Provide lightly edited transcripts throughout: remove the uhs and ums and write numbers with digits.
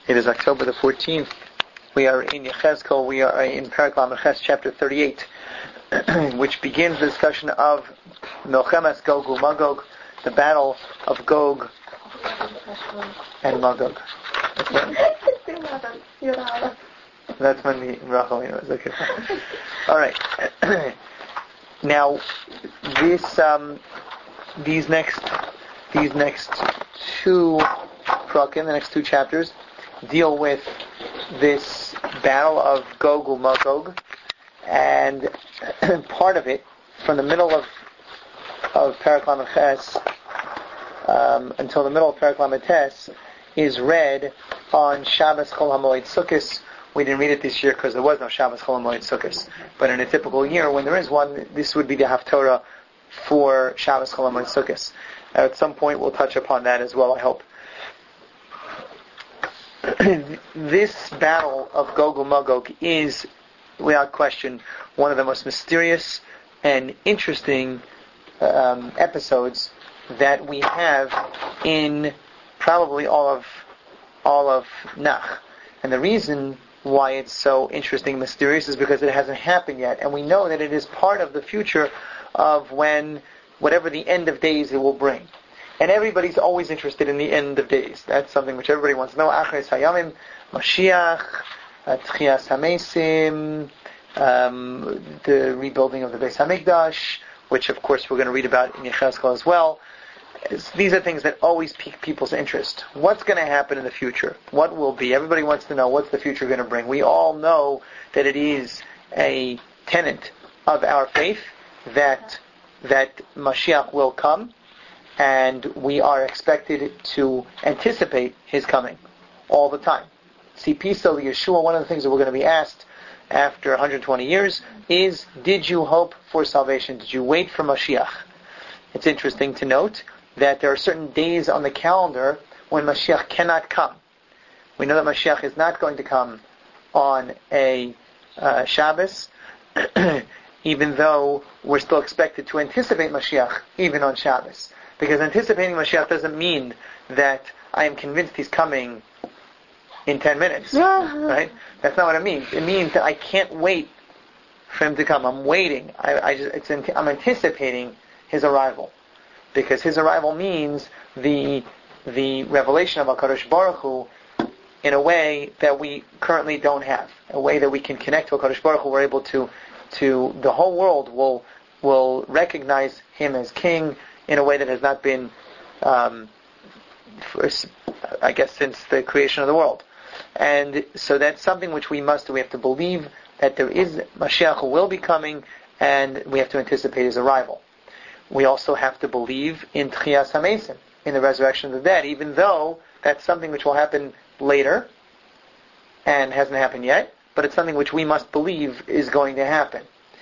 It is October the 14th. We are in Yechezkel. We are in Perek Lamed Ches, chapter 38, which begins the discussion of Milchemes Gog uMagog, the battle of Gog and Magog. That's when the Rachamim was okay. All right. Now, these next two prakim, the next two chapters, deal with this battle of Gog uMagog, and part of it, from the middle of Perek Lamed Ches until the middle of Perek Lamed Tes, is read on Shabbos Chol HaMoed Sukkos. We didn't read it this year because there was no Shabbos Chol HaMoed Sukkos. But in a typical year, when there is one, this would be the Haftorah for Shabbos Chol HaMoed Sukkos. At some point, we'll touch upon that as well, I hope. This battle of Gog uMagog is, without question, one of the most mysterious and interesting episodes that we have in probably all of Nach. And the reason why it's so interesting and mysterious is because it hasn't happened yet, and we know that it is part of the future of whatever the end of days it will bring. And everybody's always interested in the end of days. That's something which everybody wants to know. Achres Hayamim, Mashiach, Tchias HaMesim, the rebuilding of the Beis HaMikdash, which of course we're going to read about in Yechezkel as well. These are things that always pique people's interest. What's going to happen in the future? What will be? Everybody wants to know what's the future going to bring. We all know that it is a tenet of our faith that Mashiach will come, and we are expected to anticipate his coming all the time. See, Piso Yeshua, one of the things that we're going to be asked after 120 years is, did you hope for salvation? Did you wait for Mashiach? It's interesting to note that there are certain days on the calendar when Mashiach cannot come. We know that Mashiach is not going to come on a Shabbos, even though we're still expected to anticipate Mashiach even on Shabbos. Because anticipating Mashiach doesn't mean that I am convinced he's coming in 10 minutes. Right? That's not what it means. It means that I can't wait for him to come. I'm waiting. I'm anticipating his arrival. Because his arrival means the revelation of HaKadosh Baruch Hu in a way that we currently don't have. A way that we can connect to HaKadosh Baruch Hu. We're able to the whole world will recognize him as king in a way that has not been, since the creation of the world. And so that's something which we have to believe that there is Mashiach who will be coming, and we have to anticipate his arrival. We also have to believe in Tchias HaMesim, in the resurrection of the dead, even though that's something which will happen later and hasn't happened yet, but it's something which we must believe is going to happen.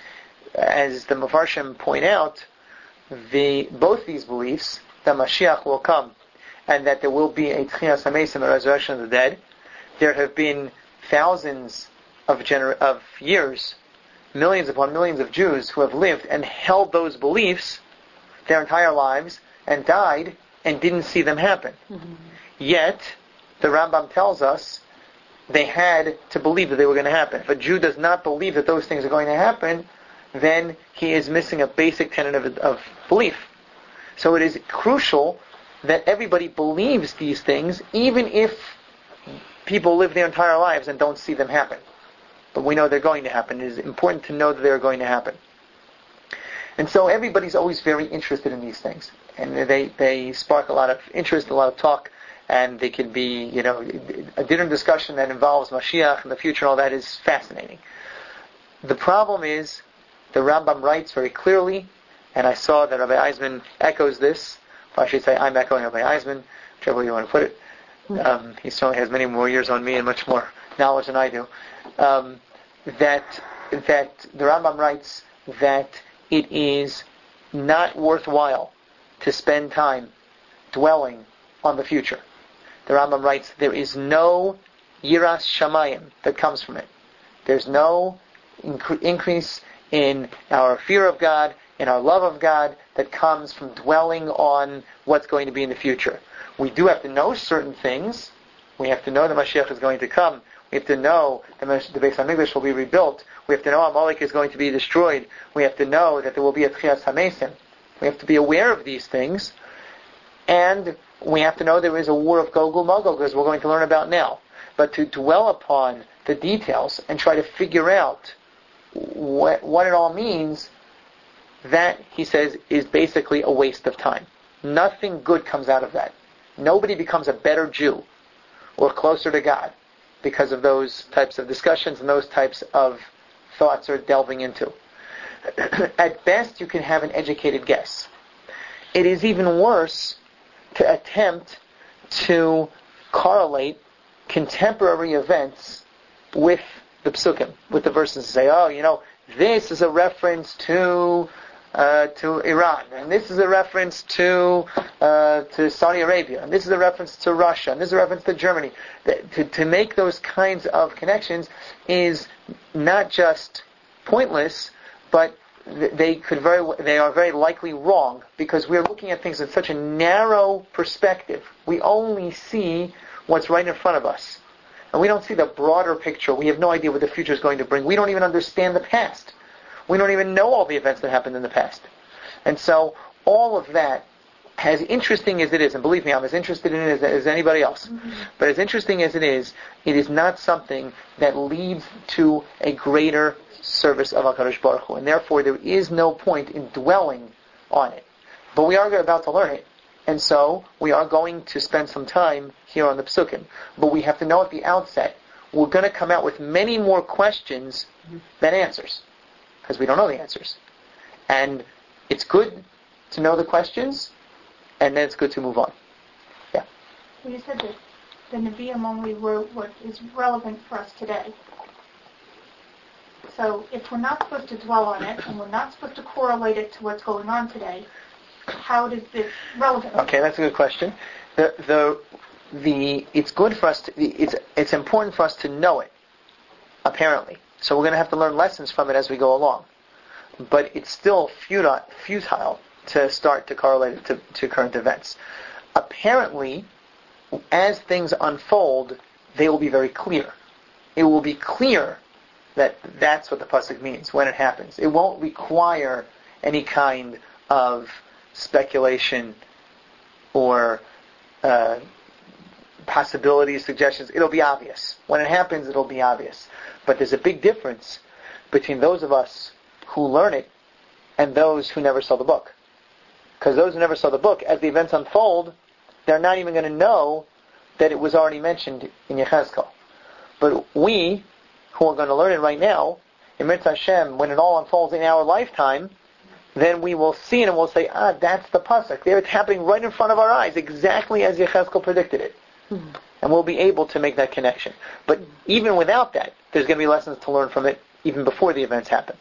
As the Mefarshim point out, both these beliefs, that Mashiach will come and that there will be a Tchias HaMesim, a resurrection of the dead, there have been thousands of years, millions upon millions of Jews who have lived and held those beliefs their entire lives and died and didn't see them happen. Mm-hmm. Yet, the Rambam tells us they had to believe that they were going to happen. If a Jew does not believe that those things are going to happen, then he is missing a basic tenet of belief. So it is crucial that everybody believes these things, even if people live their entire lives and don't see them happen. But we know they're going to happen. It is important to know that they're going to happen. And so everybody's always very interested in these things. And they spark a lot of interest, a lot of talk, and they can be, a dinner discussion that involves Mashiach and the future and all that is fascinating. The problem is, the Rambam writes very clearly, and I saw that Rabbi Eisman echoes this, or I should say I'm echoing Rabbi Eisman, whichever way you want to put it. He certainly has many more years on me and much more knowledge than I do. That the Rambam writes that it is not worthwhile to spend time dwelling on the future. The Rambam writes there is no yiras shamayim that comes from it. There's no increase in our fear of God, in our love of God, that comes from dwelling on what's going to be in the future. We do have to know certain things, We have to know the Mashiach is going to come. We have to know the Beis HaMikdash will be rebuilt. We have to know Amalek is going to be destroyed. We have to know that there will be a Tchias HaMesim. We have to be aware of these things. And we have to know there is a war of Gog and Magog, as we're going to learn about now. But to dwell upon the details and try to figure out what it all means, that, he says, is basically a waste of time. Nothing good comes out of that. Nobody becomes a better Jew or closer to God because of those types of discussions and those types of thoughts or delving into. At best, you can have an educated guess. It is even worse to attempt to correlate contemporary events with the psukim, with the verses, and say, this is a reference to Iran, and this is a reference to Saudi Arabia, and this is a reference to Russia, and this is a reference to Germany. To make those kinds of connections is not just pointless, but they are very likely wrong, because we're looking at things in such a narrow perspective. We only see what's right in front of us, and we don't see the broader picture. We have no idea what the future is going to bring. We don't even understand the past. We don't even know all the events that happened in the past. And so all of that, as interesting as it is, and believe me, I'm as interested in it as anybody else, but as interesting as it is not something that leads to a greater service of HaKadosh Baruch Hu, and therefore there is no point in dwelling on it. But we are about to learn it, and so we are going to spend some time here on the Psukim. But we have to know at the outset, we're going to come out with many more questions than answers, because we don't know the answers. And it's good to know the questions, and then it's good to move on. Yeah. Well, you said that the Nevi'im only were what is relevant for us today. So if we're not supposed to dwell on it, and we're not supposed to correlate it to what's going on today, how does this relevant? Okay, that's a good question. It's good for us to, it's important for us to know it, apparently. So we're going to have to learn lessons from it as we go along. But it's still futile to start to correlate it to current events. Apparently, as things unfold, they will be very clear. It will be clear that that's what the pasuk means when it happens. It won't require any kind of speculation or possibilities, suggestions. It'll be obvious. When it happens, it'll be obvious. But there's a big difference between those of us who learn it and those who never saw the book. Because those who never saw the book, as the events unfold, they're not even going to know that it was already mentioned in Yechezkel. But we, who are going to learn it right now, in Mitzvah Hashem, when it all unfolds in our lifetime, then we will see it and we'll say, that's the pasuk. There it's happening right in front of our eyes, exactly as Yechezkel predicted it. And we'll be able to make that connection. But even without that, there's going to be lessons to learn from it even before the events happen.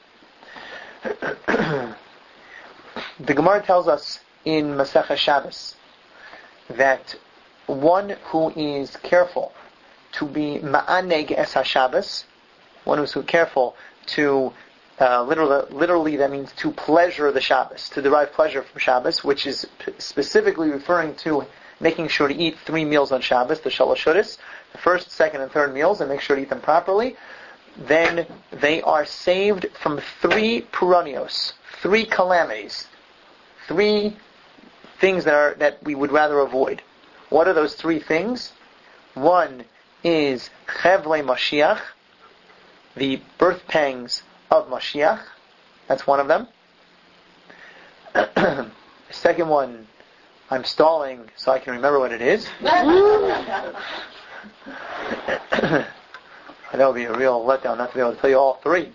The Gemara tells us in Masechah Shabbos that one who is careful to be ma'aneg es HaShabbos, one who's careful to literally that means to pleasure the Shabbos, to derive pleasure from Shabbos, which is specifically referring to making sure to eat 3 meals on Shabbos, the Shalosh Shudas, the first, second, and third meals, and make sure to eat them properly. Then they are saved from 3 puranios, 3 calamities, 3 things that we would rather avoid. What are those 3 things? One is Chevle Mashiach, the birth pangs of Mashiach. That's one of them. The second one, I'm stalling so I can remember what it is. That would be a real letdown not to be able to tell you all 3.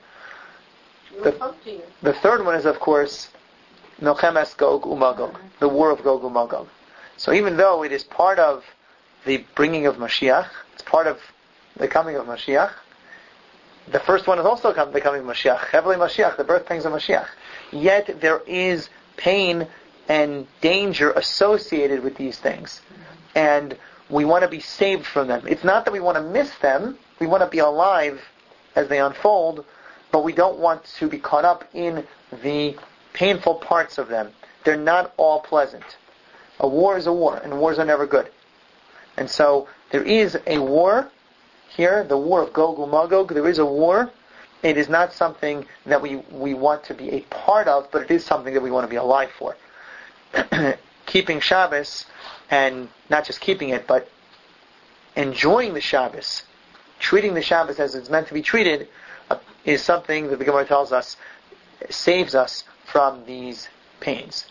The third one is, of course, Milchemes Gog Umagog, the war of Gog Umagog. So even though it is part of the bringing of Mashiach, it's part of the coming of Mashiach, the first one is also the coming of Mashiach, Chevle Mashiach, the birth pangs of Mashiach. Yet there is pain and danger associated with these things. And we want to be saved from them. It's not that we want to miss them, we want to be alive as they unfold, but we don't want to be caught up in the painful parts of them. They're not all pleasant. A war is a war, and wars are never good. And so There is a war here, the war of Gog and Magog. There is a war. It is not something that we want to be a part of, but it is something that we want to be alive for. Keeping Shabbos, and not just keeping it, but enjoying the Shabbos, treating the Shabbos as it's meant to be treated, is something that the Gemara tells us saves us from these pains.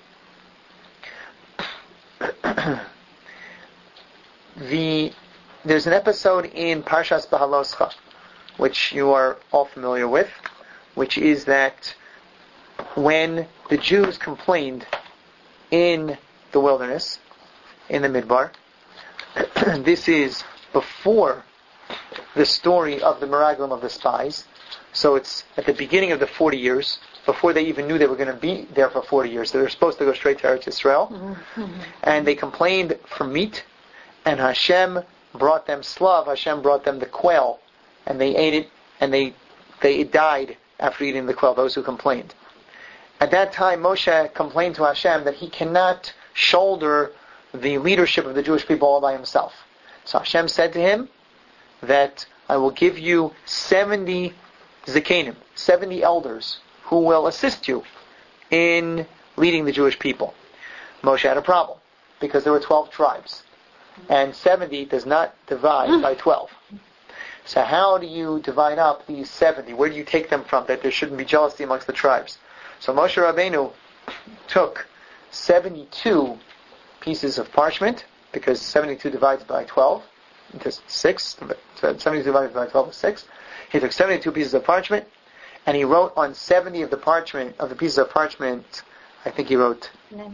There's an episode in Parshas Bahaloscha, which you are all familiar with, which is that when the Jews complained in the wilderness, in the Midbar, this is before the story of the Meraglim of the spies, so it's at the beginning of the 40 years, before they even knew they were going to be there for 40 years. They were supposed to go straight to Eretz Yisrael, and they complained for meat, and Hashem brought them slav, Hashem brought them the quail, and they ate it, and they died after eating the quail, those who complained. At that time, Moshe complained to Hashem that he cannot shoulder the leadership of the Jewish people all by himself. So Hashem said to him that I will give you 70 Zakanim, 70 elders, who will assist you in leading the Jewish people. Moshe had a problem, because there were 12 tribes, and 70 does not divide by 12. So how do you divide up these 70? Where do you take them from, that there shouldn't be jealousy amongst the tribes? So Moshe Rabbeinu took 72 pieces of parchment, because 72 divides by 12, into 6, so 72 divided by 12 is 6. He took 72 pieces of parchment, and he wrote on 70 of the pieces of parchment, I think he wrote...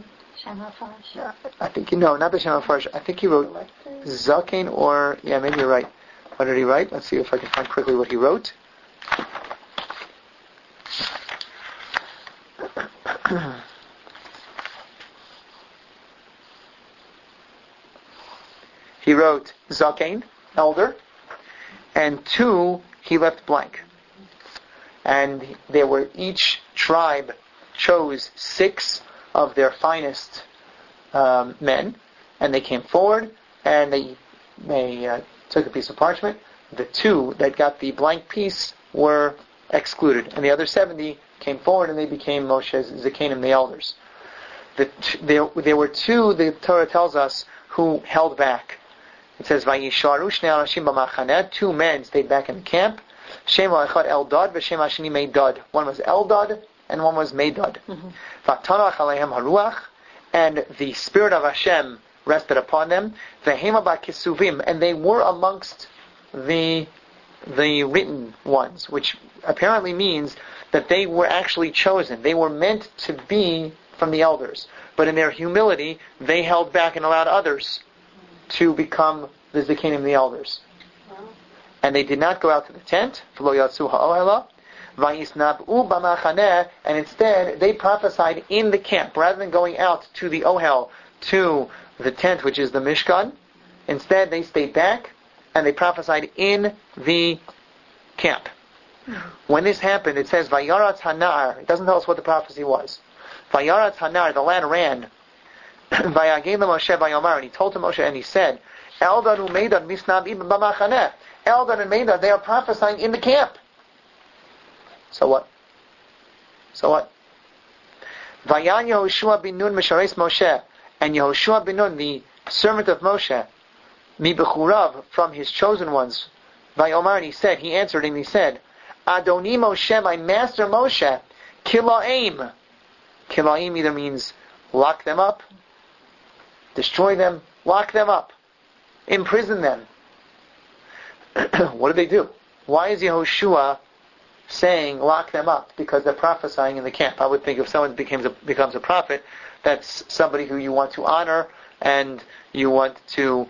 I think, no, not the Shem HaFarsh. I think he wrote Zaken, or, yeah, maybe you're right. What did he write? Let's see if I can find quickly what he wrote. He wrote Zaken, elder, and 2 he left blank. And there were, each tribe chose 6 of their finest men, and they came forward, and they took a piece of parchment. The 2 that got the blank piece were excluded, and the other 70 came forward, and they became Moshe's Zakanim, the elders. There were 2, the Torah tells us, who held back. It says, Vayisharu shnei anashim b'machaneh, 2 men stayed back in the camp. Shem ha'echad Eldad v'shem ha'sheni Meidad. One was Eldad, and one was Meidad. V'tanach aleihem haruach, and the spirit of Hashem rested upon them. V'hema ba'kisuvim, and they were amongst the written ones, which apparently means that they were actually chosen. They were meant to be from the elders, but in their humility, they held back and allowed others to become the Zakanim, the elders. And they did not go out to the tent, and instead they prophesied in the camp, rather than going out to the Ohel, to the tent, which is the Mishkan. Instead, they stayed back, and they prophesied in the camp. When this happened, it says, Vayaratz Hanar. It doesn't tell us what the prophecy was. Vayaratz Hanar, the land ran. Vayagim Moshe Vayomar, and he told to Moshe, and he said, Eldad u'Meidad misnabim b'machaneh. Eldad and Meidad, they are prophesying in the camp. So what? Vayan Yehoshua bin Nun Mishares Moshe, and Yehoshua bin Nun, the servant of Moshe, mi bechurav, from his chosen ones, Vayomar, and he answered, and he said, Adoni Moshe, my master Moshe, Kilaim. Kilaim either means lock them up, destroy them, lock them up, imprison them. What did they do? Why is Yehoshua saying lock them up? Because they're prophesying in the camp. I would think if someone becomes a prophet, that's somebody who you want to honor, and you want to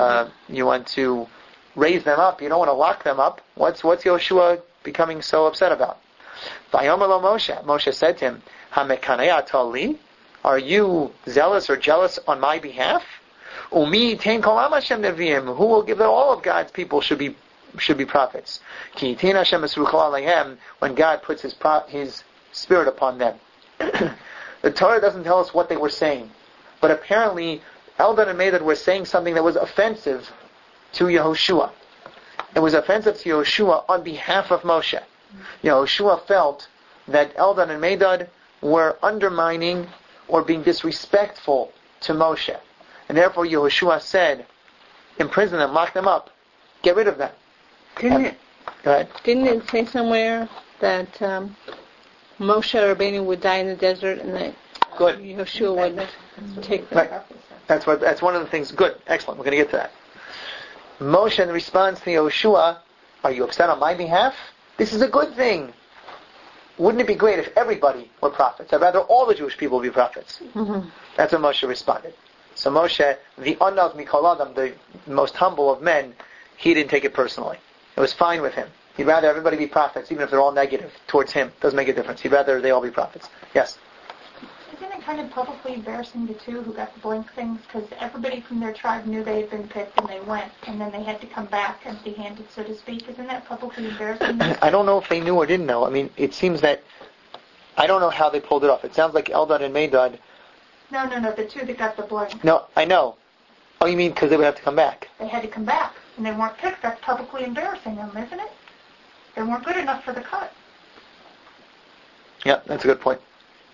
raise them up. You don't want to lock them up. What's Yehoshua becoming so upset about? Vayomer lo Moshe. Moshe said to him, Hamekanei atali? Are you zealous or jealous on my behalf? Umi tein kol am Hashem neviim. Who will give that all of God's people should be prophets? Ki tein Hashem esrucho aleihem, when God puts His spirit upon them. The Torah doesn't tell us what they were saying, but apparently Eldad and Meidad were saying something that was offensive to Yehoshua. It was offensive to Yehoshua on behalf of Moshe. Yehoshua felt that Eldad and Medad were undermining or being disrespectful to Moshe. And therefore Yehoshua said, imprison them, lock them up, get rid of them. Go ahead. Didn't it say somewhere that Moshe Rabbeinu would die in the desert and that Yehoshua would take them? Right. That's one of the things. Good. Excellent. We're going to get to that. Moshe, in response to Yehoshua, are you upset on my behalf? This is a good thing. Wouldn't it be great if everybody were prophets? I'd rather all the Jewish people be prophets. Mm-hmm. That's what Moshe responded. So Moshe, the Anav Mikol Adam, the most humble of men, he didn't take it personally. It was fine with him. He'd rather everybody be prophets, even if they're all negative towards him. Doesn't make a difference. He'd rather they all be prophets. Yes? Isn't it kind of publicly embarrassing the two who got the blank things? Because everybody from their tribe knew they had been picked and they went, and then they had to come back empty-handed, so to speak. Isn't that publicly embarrassing? I don't know if they knew or didn't know. I mean, it seems that, I don't know how they pulled it off. It sounds like Eldad and Medad. No, the two that got the blank. No, I know. Oh, you mean because they would have to come back? They had to come back, and they weren't picked. That's publicly embarrassing them, isn't it? They weren't good enough for the cut. Yeah, that's a good point.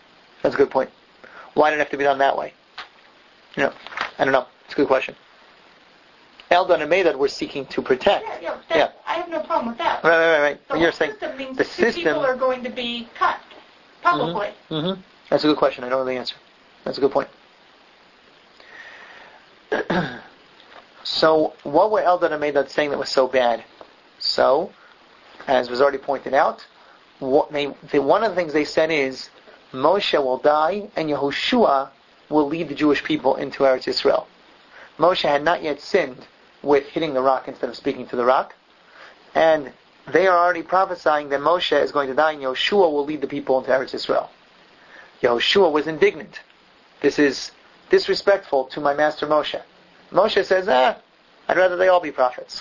Why did it have to be done that way? I don't know. It's a good question. Eldad and Medad were seeking to protect. Yeah. I have no problem with that. Right. The You're whole saying system means the that two system, people are going to be cut publicly. Mm-hmm. That's a good question. I don't know the answer. That's a good point. So, what were Eldad and Medad saying that was so bad? So, as was already pointed out, one of the things they said is, Moshe will die and Yehoshua will lead the Jewish people into Eretz Yisrael. Moshe had not yet sinned with hitting the rock instead of speaking to the rock, and they are already prophesying that Moshe is going to die and Yehoshua will lead the people into Eretz Yisrael. Yehoshua was indignant. This is disrespectful to my master Moshe. Moshe says, I'd rather they all be prophets.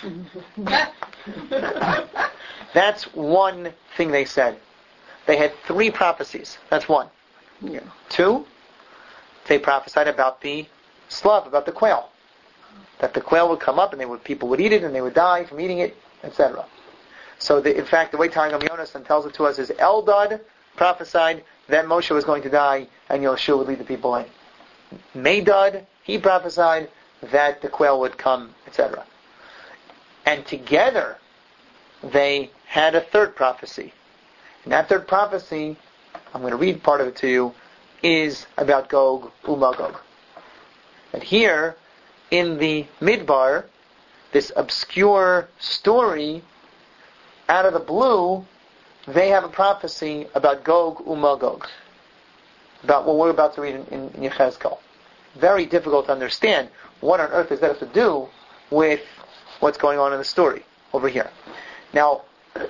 That's one thing they said. They had 3 prophecies. That's one. Yeah. 2, they prophesied about the slav, about the quail. That the quail would come up and people would eat it and they would die from eating it, etc. So in fact, the way Targum Yonasan tells it to us is Eldad prophesied that Moshe was going to die and Yehoshua would lead the people in. Medad, he prophesied that the quail would come, etc. And together, they had a third prophecy. And that third prophecy, I'm going to read part of it to you, is about Gog uMagog. And here, in the Midbar, this obscure story, out of the blue, they have a prophecy about Gog uMagog. About what we're about to read in Yechezkel. Very difficult to understand. What on earth does that have to do with what's going on in the story over here? Now,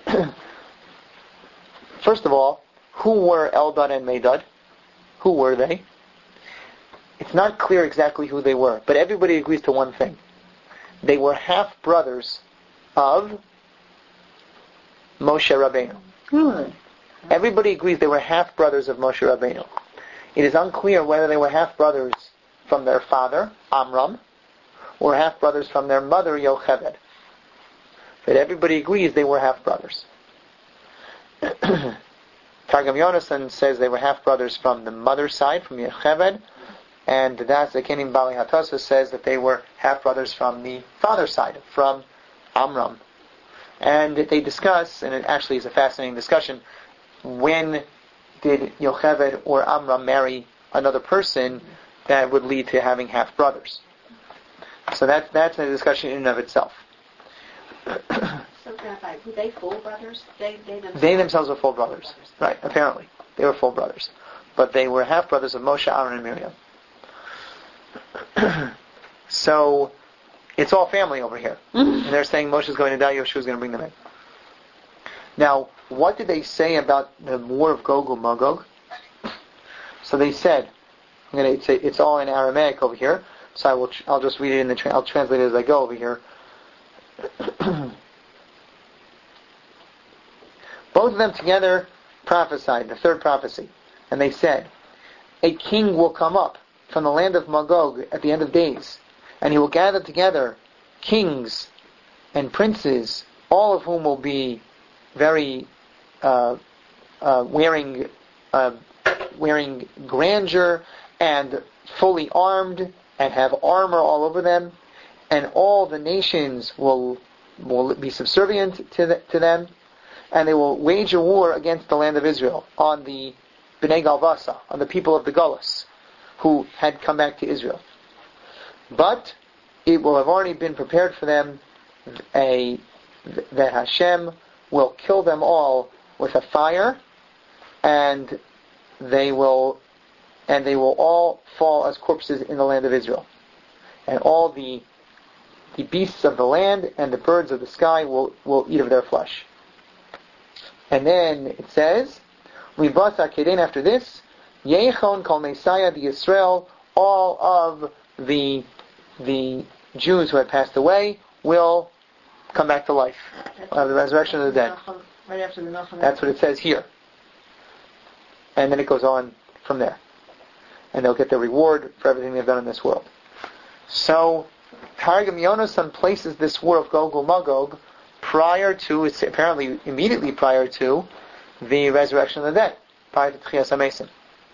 first of all, who were Eldad and Medad? Who were they? It's not clear exactly who they were, but everybody agrees to one thing. They were half-brothers of Moshe Rabbeinu. Everybody agrees they were half-brothers of Moshe Rabbeinu. It is unclear whether they were half-brothers from their father, Amram, or half-brothers from their mother, Yocheved. But everybody agrees they were half-brothers. Targum Yonasan says they were half-brothers from the mother's side, from Yocheved, and the Das Zakenim Bali Hatosa says that they were half-brothers from the father's side, from Amram. And they discuss, and it actually is a fascinating discussion, when did Yocheved or Amram marry another person that would lead to having half-brothers. So that's a discussion in and of itself. So, Rabbi, were they full brothers? They themselves were full brothers. Right, apparently. They were full brothers. But they were half-brothers of Moshe, Aaron, and Miriam. So, it's all family over here. And they're saying Moshe is going to die, Yeshua is going to bring them in. Now, what did they say about the war of Gog and Magog? So they said, it's all in Aramaic over here, so I'll just read it I'll translate it as I go over here. Both of them together prophesied, the third prophecy, and they said, a king will come up from the land of Magog at the end of days, and he will gather together kings and princes, all of whom will be very wearing grandeur and fully armed and have armor all over them, and all the nations will be subservient to them, and they will wage a war against the land of Israel on the Bnei Galvasa, on the people of the Gullus, who had come back to Israel. But it will have already been prepared for them that Hashem will kill them all with a fire, and they will all fall as corpses in the land of Israel. And all the beasts of the land and the birds of the sky will eat of their flesh. And then it says, Libasa Keden, after this, Yechon Kol Messiah the Yisrael, all of the Jews who had passed away will come back to life. The resurrection of the dead. Right after the Nachal. That's what it says here. And then it goes on from there. And they'll get their reward for everything they've done in this world. So, Targum Yonasan places this war of Gog and Magog it's apparently immediately prior to the resurrection of the dead, prior to Tchias HaMesim.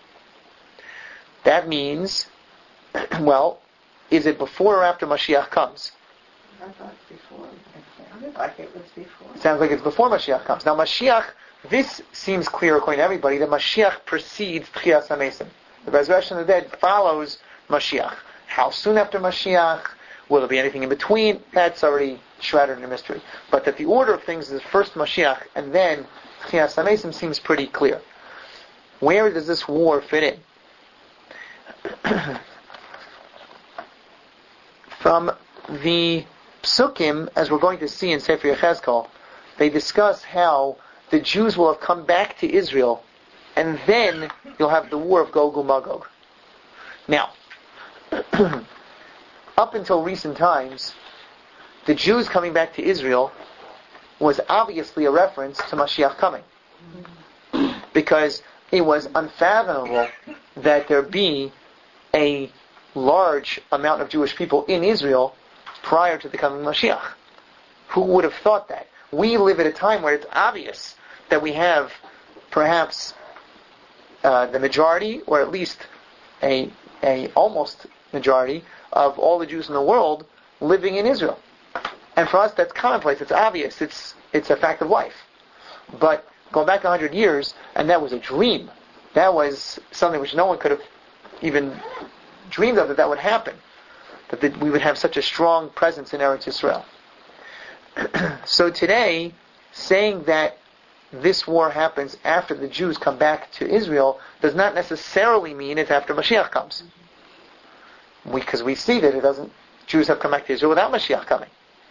That means, well, is it before or after Mashiach comes? I thought before. It sounded like it was before. It sounds like it's before Mashiach comes. Now Mashiach, this seems clear according to everybody, that Mashiach precedes Tchias HaMesim. The resurrection of the dead follows Mashiach. How soon after Mashiach? Will there be anything in between? That's already shrouded in a mystery. But that the order of things is first Mashiach and then Tchias HaMesim seems pretty clear. Where does this war fit in? From the Psukim, as we're going to see in Sefer Yechezkel, they discuss how the Jews will have come back to Israel, and then you'll have the war of Gog and Magog. Now, up until recent times, the Jews coming back to Israel was obviously a reference to Mashiach coming. Because it was unfathomable that there be a large amount of Jewish people in Israel prior to the coming of Mashiach. Who would have thought that? We live at a time where it's obvious that we have perhaps the majority, or at least a almost majority of all the Jews in the world living in Israel. And for us that's commonplace, it's obvious, it's a fact of life. But going back 100 years, and that was a dream. That was something which no one could have even dreamed of that would happen. That we would have such a strong presence in Eretz Yisrael. So today, saying that this war happens after the Jews come back to Israel does not necessarily mean it's after Mashiach comes. Because we see that Jews have come back to Israel without Mashiach coming.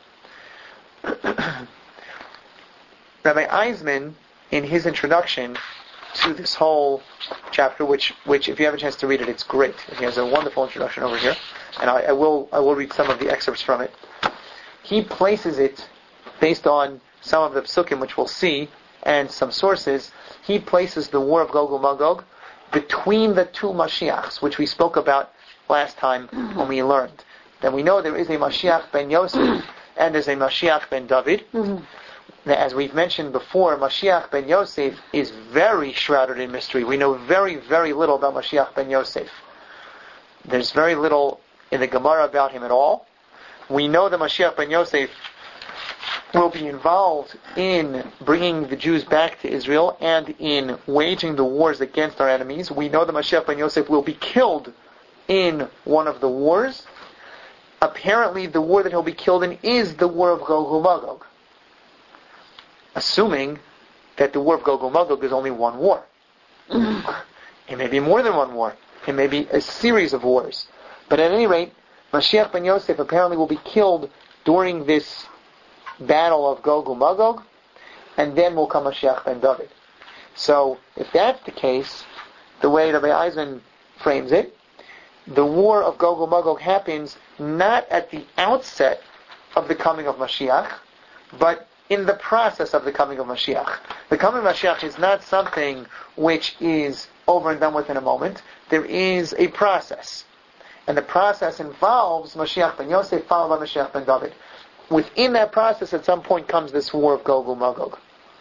Rabbi Eisman, in his introduction to this whole chapter, which if you have a chance to read it, it's great. He has a wonderful introduction over here, and I will read some of the excerpts from it. He places it based on some of the psukim, which we'll see, and some sources. He places the war of Gog and Magog between the two Mashiachs, which we spoke about last time when we learned. Then we know there is a Mashiach ben Yosef and there's a Mashiach ben David. As we've mentioned before, Mashiach ben Yosef is very shrouded in mystery. We know very, very little about Mashiach ben Yosef. There's very little in the Gemara about him at all. We know that Mashiach ben Yosef will be involved in bringing the Jews back to Israel and in waging the wars against our enemies. We know that Mashiach ben Yosef will be killed in one of the wars. Apparently, the war that he'll be killed in is the war of Gog and Magog. Assuming that the war of Gog and Magog is only one war. It may be more than one war. It may be a series of wars. But at any rate, Mashiach ben Yosef apparently will be killed during this battle of Gog and Magog, and then will come Mashiach ben David. So, if that's the case, the way Rabbi Eisman frames it, the war of Gog and Magog happens not at the outset of the coming of Mashiach, but in the process of the coming of Mashiach. The coming of Mashiach is not something which is over and done with in a moment. There is a process. And the process involves Mashiach ben Yosef followed by Mashiach ben David. within that process, at some point comes this war of Gog and Magog.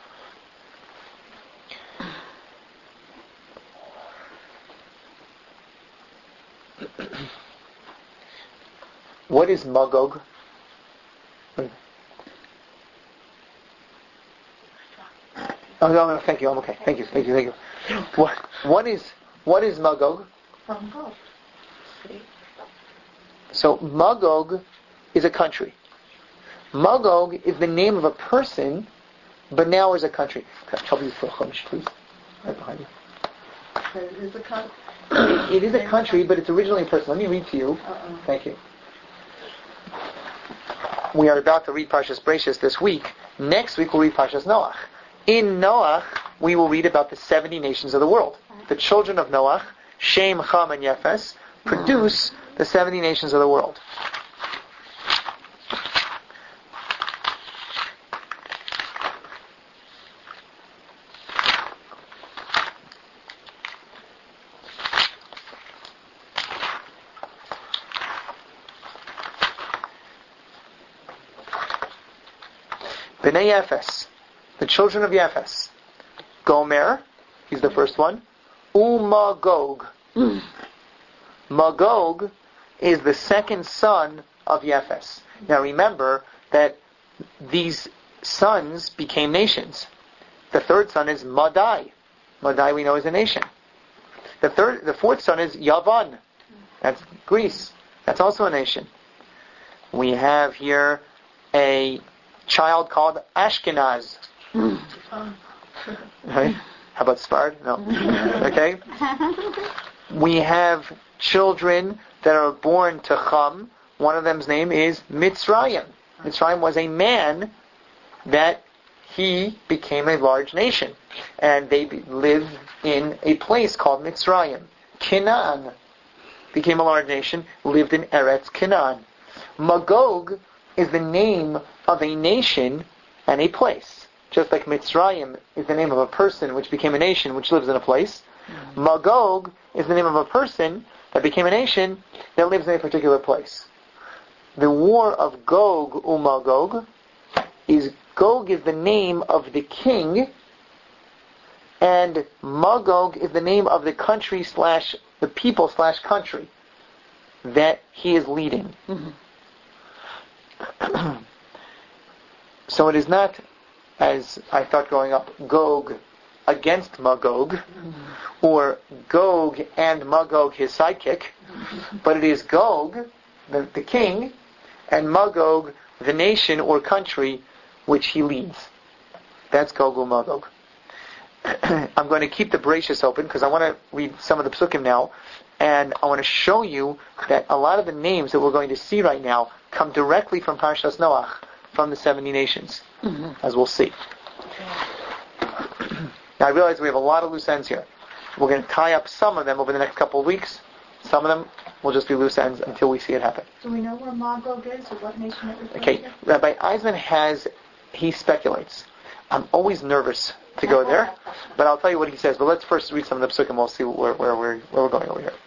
What is Magog? Oh, no, thank you. I'm okay. Thank you. What is Magog? From Gog. So Magog is a country. Magog is the name of a person, but now is a country. Can I trouble you for a Chumash, please? Right behind you. It is a country, but it's originally a person. Let me read to you. Thank you. We are about to read Parshas Bereishis this week. Next week we'll read Parshas Noach. In Noach, we will read about the 70 nations of the world. The children of Noach, Shem, Cham, and Yefes, produce the 70 nations of the world. Bnei Yefes, the children of Yefes. Gomer, he's the first one. Magog. Magog is the second son of Yefes. Now remember that these sons became nations. The third son is Madai. Madai we know is a nation. The fourth son is Yavan. That's Greece. That's also a nation. We have here a child called Ashkenaz. Right? How about Sfard? No. Okay. We have children that are born to Cham. One of them's name is Mitzrayim. Mitzrayim was a man that he became a large nation. And they lived in a place called Mitzrayim. Canaan became a large nation, lived in Eretz Canaan. Magog is the name of a nation and a place. Just like Mitzrayim is the name of a person which became a nation which lives in a place. Magog is the name of a person that became a nation that lives in a particular place. The war of Gog Magog is Gog is the name of the king, and Magog is the name of the country / the people / country that he is leading. So it is not, as I thought growing up, Gog against Magog, or Gog and Magog his sidekick, but it is Gog, the king, and Magog, the nation or country which he leads. That's Gog and Magog. I'm going to keep the Bereishis open because I want to read some of the Psukim now, and I want to show you that a lot of the names that we're going to see right now come directly from Parshas Noach, from the 70 nations, as we'll see. Now I realize we have a lot of loose ends here. We're going to tie up some of them over the next couple of weeks. Some of them will just be loose ends until we see it happen. Do we know where Magog is, or what nation it refers to? Rabbi Eisman he speculates. I'm always nervous to go there, but I'll tell you what he says. But let's first read some of the Psukim and we'll see where we're going over here.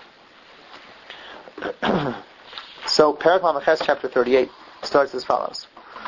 So, Perek Lamaches, chapter 38, starts as follows.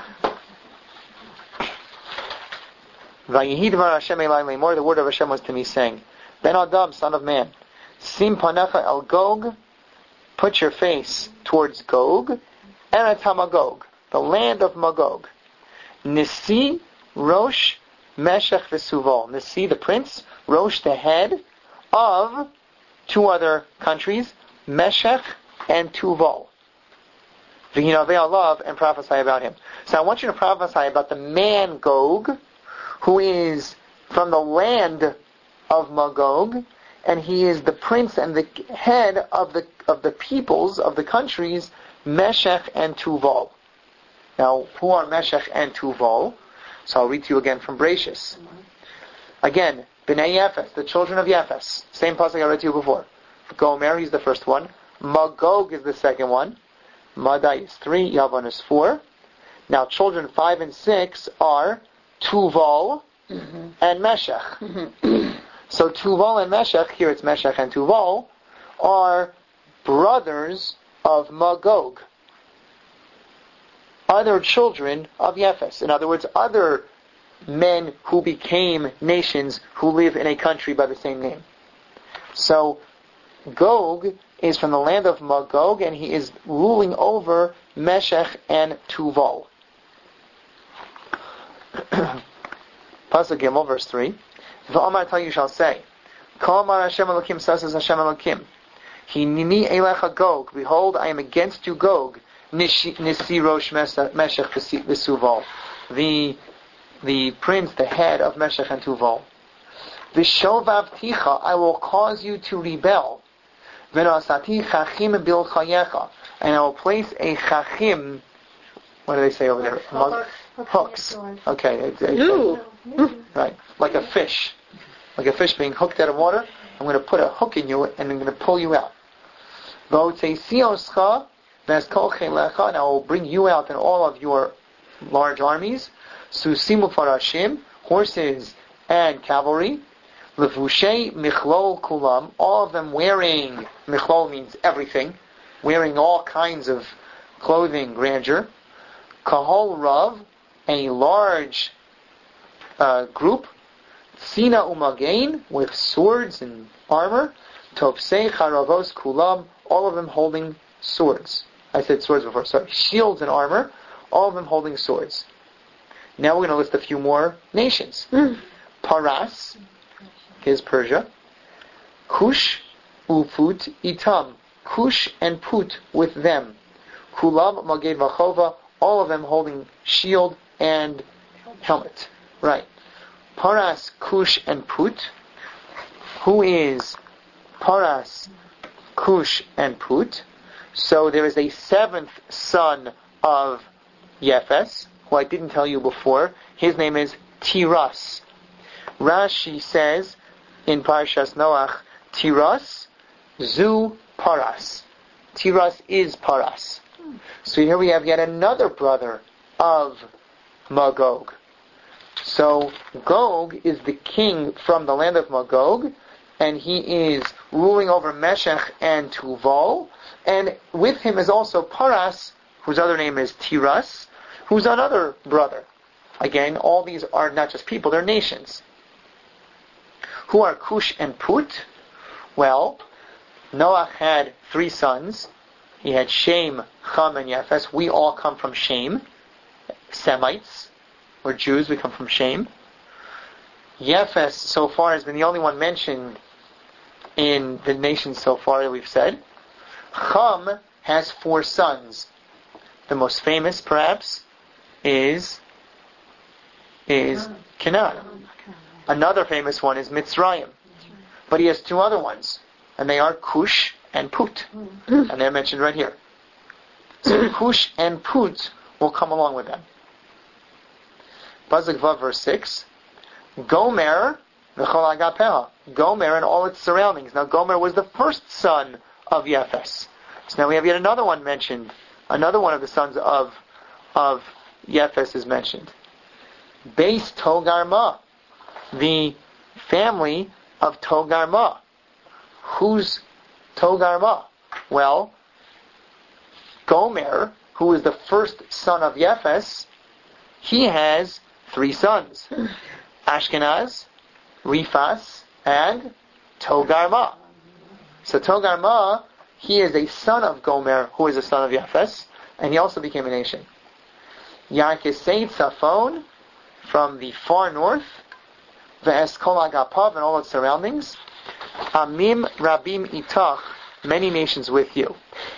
Vayihi dvar Hashem elai leimor, the word of Hashem was to me, saying, Ben Adam, son of man, sim panecha el Gog, put your face towards Gog, Eretz HaMagog, the land of Magog. Nisi, Rosh, Meshech v'Suval. Nisi, the prince, Rosh, the head of two other countries, Meshech and Tuval. V'hinavei alav, and prophesy about him. So I want you to prophesy about the man Gog, who is from the land of Magog, and he is the prince and the head of the peoples of the countries, Meshech and Tuval. Now, who are Meshech and Tuval? So I'll read to you again from Bereishis. Again, Bnei Yefes, the children of Yefes. Same pasuk I read to you before. Gomer, he's the first one. Magog is the second one. Madai is 3. Yavan is 4. Now, children 5 and 6 are Tuval and Meshech. So Tuval and Meshech, here it's Meshech and Tuval, are brothers of Magog. other children of Yefes. In other words, other men who became nations who live in a country by the same name. So Gog is from the land of Magog, and he is ruling over Meshech and Tuval. Pasuk Gimel, verse 3. V'amar you shall say, Kol amar Hashem Elokim, says Hashem Elokim, Hinini elecha Gog, behold, I am against you, Gog, Nisi Rosh Meshech v'Suval, the prince, the head of Meshech and Tuval. V'shovavticha, I will cause you to rebel. V'nasati chachim bil chayecha, and I will place a chachim. What do they say over there? Hooks. Okay. Right. Like a fish. Like a fish being hooked out of water. I'm going to put a hook in you and I'm going to pull you out. And I will bring you out in all of your large armies. Susimu farashim, horses and cavalry. Levushei michlol kulam, all of them wearing, michlol means everything, wearing all kinds of clothing, grandeur. Kahol rav, a large group. Sina umagain, with swords and armor. Topsei charavos kulam, all of them holding swords. I said swords before, sorry. Shields and armor, all of them holding swords. Now we're going to list a few more nations. Paras is Persia. Kush, Uput, Itam. Kush and Put with them. Kulam, Maged Vachova, all of them holding shield and helmet. Right. Paras, Kush, and Put. Who is Paras, Kush, and Put? So there is a seventh son of Yefes, who I didn't tell you before. His name is Tiras. Rashi says in Parshas Noach, Tiras, Zu Paras. Tiras is Paras. So here we have yet another brother of Magog. So Gog is the king from the land of Magog, and he is ruling over Meshech and Tuval, and with him is also Paras, whose other name is Tiras, who's another brother. Again, all these are not just people, they're nations. Who are Cush and Put? Well, Noach had 3 sons. He had Shem, Cham, and Yefes. We all come from Shem. Semites. We're Jews, we come from Shem. Yefes, so far, has been the only one mentioned in the nations so far that we've said. Cham has 4 sons. The most famous, perhaps, is Canaan. Another famous one is Mitzrayim. But he has 2 other ones, and they are Cush and Put. And they're mentioned right here. So Cush and Put will come along with them. Pasuk Vav, verse 6. Gomer, v'chol agapeha. Gomer and all its surroundings. Now Gomer was the first son of Yefes. So now we have yet another one mentioned. Another one of the sons of Yefes is mentioned. Beis Togarma, the family of Togarma. Who's Togarma? Well, Gomer, who is the first son of Yefes, he has 3 sons. Ashkenaz, Rifas, and Togarma. So Togarma, he is a son of Gomer, who is a son of Yefes, and he also became a nation. Yarkesei Tzafon, from the far north, Ve'eskol Agapav, and all its surroundings, Amim Rabim Itach, many nations with you.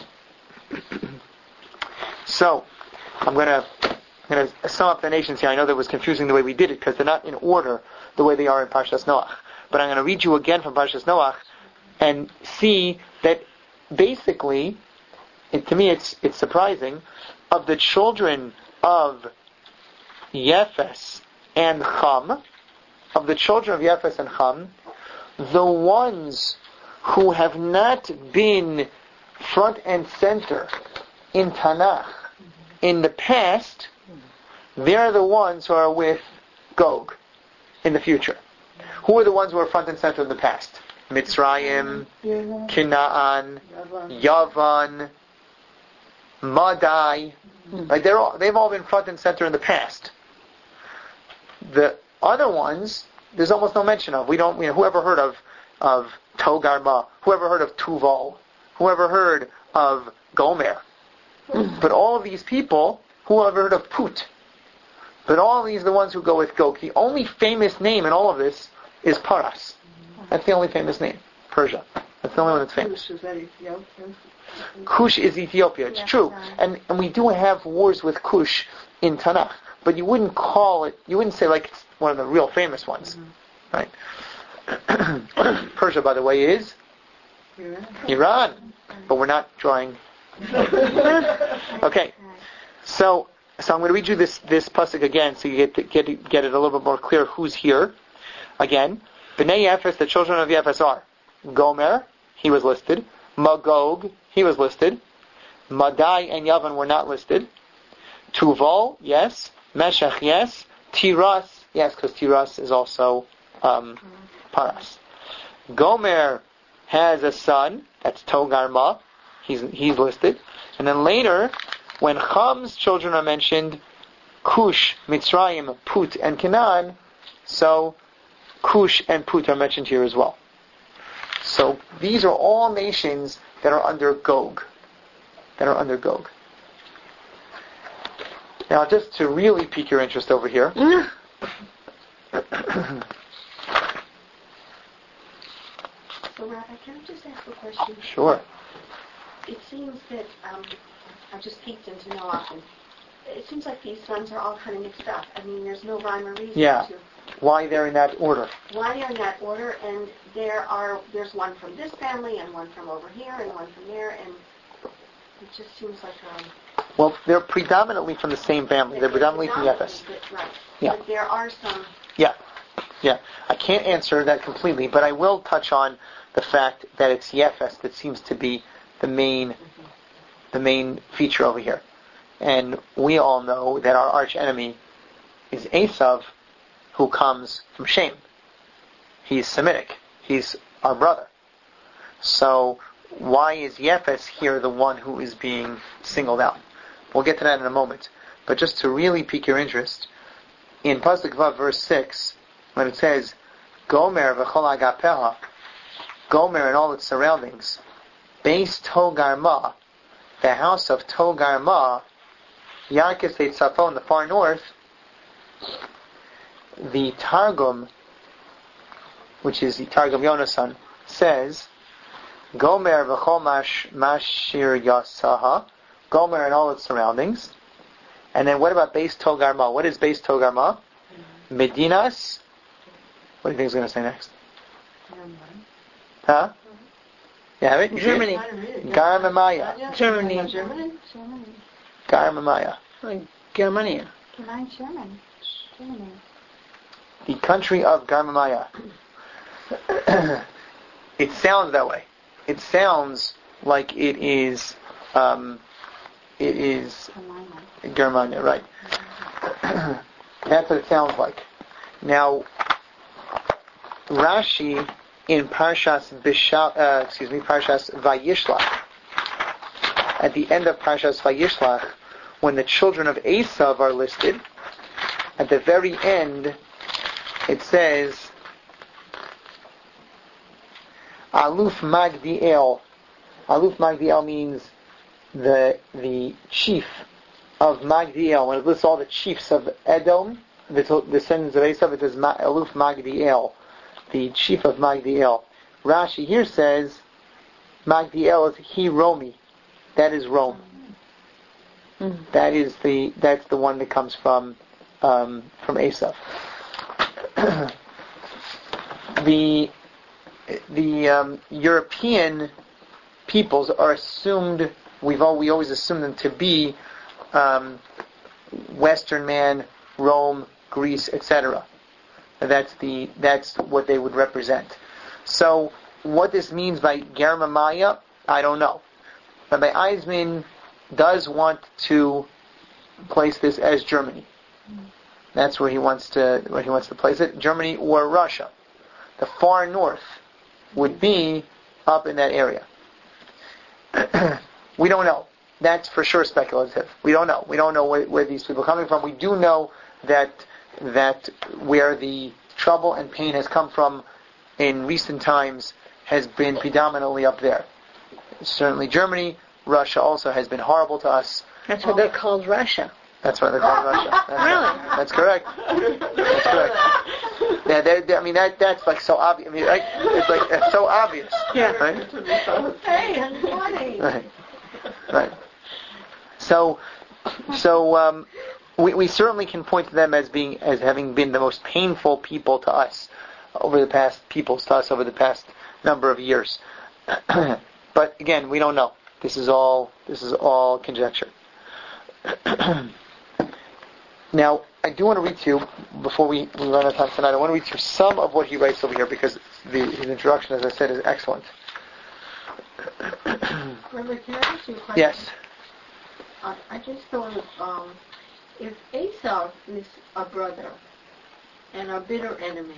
So, I'm going to sum up the nations here. I know that was confusing the way we did it, because they're not in order the way they are in Parshas Noach. But I'm going to read you again from Parshas Noach, and see that basically, to me it's surprising, of the children of Yefes and Cham, the ones who have not been front and center in Tanakh in the past, they're the ones who are with Gog in the future. Who are the ones who are front and center in the past? Mitzrayim, Canaan, Yavan, Madai. Like they've all been front and center in the past. The other ones, there's almost no mention of. Whoever heard of Togarma? Whoever heard of Tuval? Whoever heard of Gomer? But all of these people, whoever heard of Put? But all of these are the ones who go with Gog. The only famous name in all of this is Paras. That's the only famous name. Persia. That's the only one that's famous. Cush is Ethiopia. It's true. And we do have wars with Cush in Tanakh. But you wouldn't say like it's one of the real famous ones. Right? Persia, by the way, is Iran. But we're not drawing. Okay. So I'm going to read you this pasuk again so you get it a little bit more clear who's here. Again, Bnei Yefes, the children of Yefes are Gomer, he was listed. Magog, he was listed. Madai and Yavan were not listed. Tuval, yes. Meshech, yes. Tiras, yes, because Tiras is also Paras. Gomer has a son, that's Togarma, he's listed. And then later, when Cham's children are mentioned, Cush, Mitzrayim, Put, and Canaan, so Cush and Put are mentioned here as well. So these are all nations that are under Gog. Now, just to really pique your interest over here. So, Rabbi, can I just ask a question? Sure. It seems that, I just peeked into Noach, and it seems like these sons are all kind of mixed up. I mean, there's no rhyme or reason to why they're in that order. And there's one from this family, and one from over here, and one from there, and it just seems like... well, they're predominantly from the same family. They're predominantly from Yefes. Right. Yeah. But there are some... Yeah. I can't answer that completely, but I will touch on the fact that it's Yefes that seems to be the main feature over here. And we all know that our arch enemy is Esav, who comes from Shem. He's Semitic. He's our brother. So why is Yefes here the one who is being singled out? We'll get to that in a moment. But just to really pique your interest, in Pasuk Vav verse 6, when it says, Gomer v'chol agapeha, Gomer and all its surroundings, Beis Togarma, the house of Togarma, Yarkis Eitzafo in the far north, the Targum, which is the Targum Yonasan, says, Gomer v'chol mashir yasaha, Gomer and all its surroundings. And then what about Beis Togarma? What is Beis Togarma? Medinas. What do you think he's going to say next? Huh? You have it? Germany. Gar Mamaya. Germany. Gar Mamaya. Germania. Germany. The country of Gar Mamaya. It sounds that way. It sounds like it is Germania, right? That's what it sounds like. Now, Rashi in Parshas Vayishlach, at the end of Parshas Vayishlach, when the children of Esav are listed, at the very end, it says, Aluf Magdiel. Aluf Magdiel means the chief of Magdiel. When it lists all the chiefs of Edom, the descendants of Esav, it says Aluf Magdiel, the chief of Magdiel. Rashi here says Magdiel is Hiromi. That is Rome. That's the one that comes from Esav. The European peoples are assumed. We always assume them to be Western man, Rome, Greece, etc. That's what they would represent. So what this means by Gar Mamaya, I don't know. Rabbi Eisman does want to place this as Germany. That's where he wants to place it. Germany or Russia. The far north would be up in that area. We don't know. that's for sure speculative. We don't know. We don't know where these people are coming from. We do know that where the trouble and pain has come from in recent times has been predominantly up there. Certainly Germany, Russia also has been horrible to us. That's what they're called, Russia. That's what they're called, Russia. Really? That's correct. That's correct. Yeah, I mean that's like so obvious. I mean, right? It's so obvious. Yeah. Right? Hey, I'm funny. Right. So we certainly can point to them as having been the most painful people to us over the past number of years. But again, we don't know. This is all conjecture. Now, I do want to read to you, before we run out of time tonight, I want to read to you some of what he writes over here, because his introduction, as I said, is excellent. Rabbi, can I ask you a question? Yes. I just thought of, if Esau is a brother and a bitter enemy,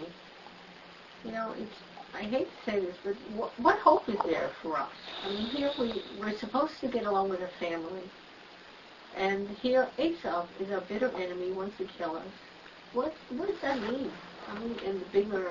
I hate to say this, but what hope is there for us? I mean, here we're supposed to get along with a family, and here Esau is a bitter enemy, wants to kill us. What does that mean? I mean, in the bigger...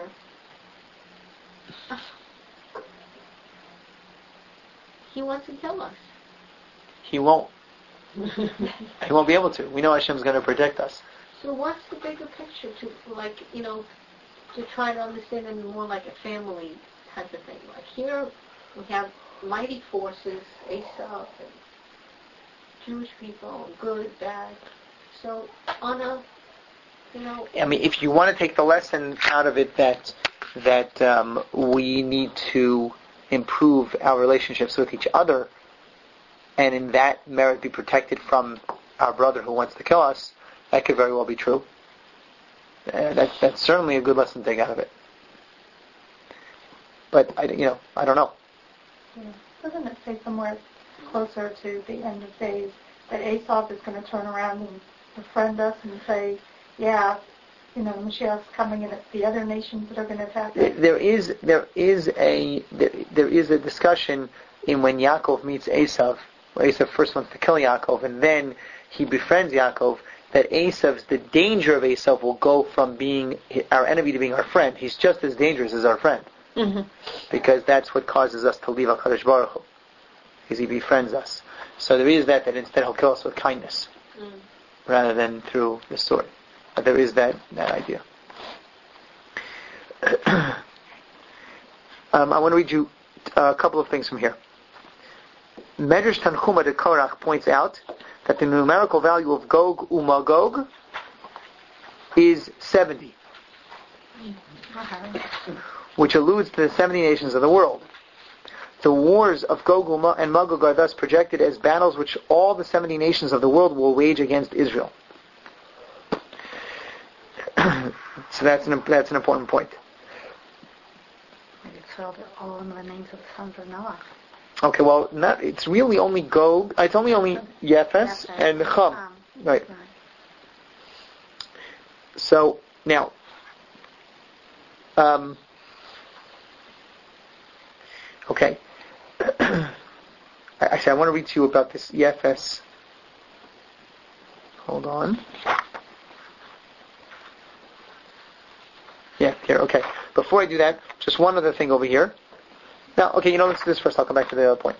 He wants to kill us. He won't. He won't be able to. We know Hashem's going to protect us. So what's the bigger picture to try to understand it more like a family type of thing? Like here we have mighty forces, Esau, and Jewish people, good, bad. So on a, I mean, if you want to take the lesson out of it that we need to improve our relationships with each other, and in that merit be protected from our brother who wants to kill us, that could very well be true. That's certainly a good lesson to take out of it. But I don't know. Yeah. Doesn't it say somewhere closer to the end of days that Esau is going to turn around and befriend us and say, yeah, Mashiach's coming and it's the other nations that are going to attack us? There is a discussion in when Yaakov meets Esav, where Esav first wants to kill Yaakov and then he befriends Yaakov, that the danger of Esav will go from being our enemy to being our friend. He's just as dangerous as our friend. Mm-hmm. Because that's what causes us to leave HaKadosh Baruch Hu, is he befriends us. So there is that instead he'll kill us with kindness, rather than through the sword. But there is that idea. I want to read you a couple of things from here. Medrash Tanchuma de Korach points out that the numerical value of Gog Umagog is 70, which alludes to the 70 nations of the world. The wars of Gog and Magog are thus projected as battles which all the 70 nations of the world will wage against Israel. So that's an important point. Maybe it's all in the names of the sons of Noah. Okay, well, it's really only Gog. It's only Yefes and Chum. Right. So now, okay. Actually, I want to read to you about this Yefes. Hold on. Yeah, here. Okay. Before I do that, just one other thing over here. Now, okay, let's do this first. I'll come back to the other point.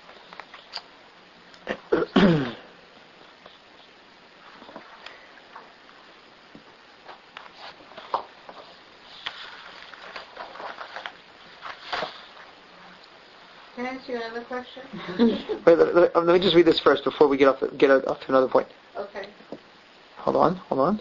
Can I ask you another question? Wait, let me just read this first before we get off to another point. Okay. Hold on.